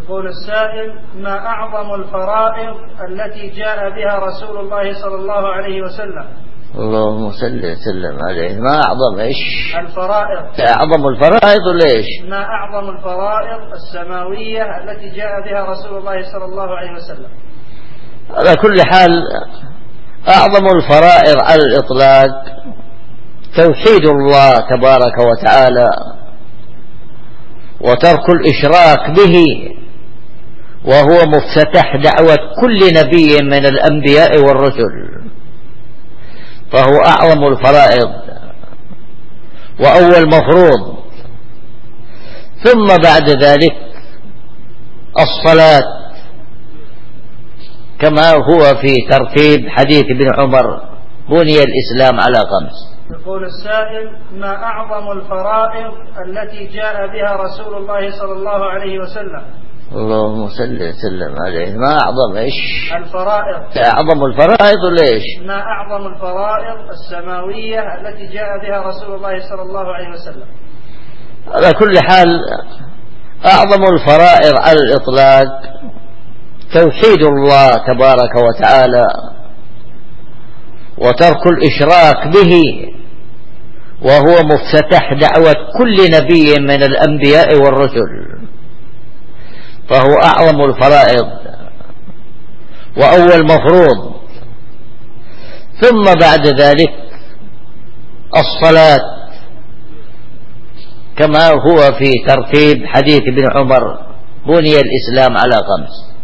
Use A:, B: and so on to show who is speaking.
A: يقول السائل: ما أعظم الفرائض التي جاء بها رسول الله صلى الله عليه وسلم؟
B: اللهم صل وسلم عليه. ما أعظم إيش؟
A: الفرائض.
B: أعظم الفرائض ليش؟
A: ما أعظم الفرائض السماوية التي جاء بها رسول الله صلى الله عليه وسلم؟
B: على كل حال أعظم الفرائض على الإطلاق توحيد الله تبارك وتعالى وترك الإشراك به، وهو مفتتح دعوة كل نبي من الأنبياء والرسل، فهو أعظم الفرائض وأول مفروض. ثم بعد ذلك الصلاة، كما هو في ترتيب حديث ابن عمر: بني الإسلام على 5.
A: يقول السائل: ما أعظم الفرائض التي جاء بها رسول الله صلى الله عليه وسلم؟
B: اللهم صل وسلم عليه. ما أعظم إيش؟
A: الفرائض.
B: أعظم الفرائض ليش؟
A: ما أعظم الفرائض السماوية التي جاء بها رسول الله صلى الله عليه وسلم؟
B: على كل حال أعظم الفرائض على الإطلاق توحيد الله تبارك وتعالى وترك الإشراك به، وهو مفتتح دعوة كل نبي من الأنبياء والرسل، فهو أعظم الفرائض وأول مفروض. ثم بعد ذلك الصلاة، كما هو في ترتيب حديث ابن عمر: بني الإسلام على 5.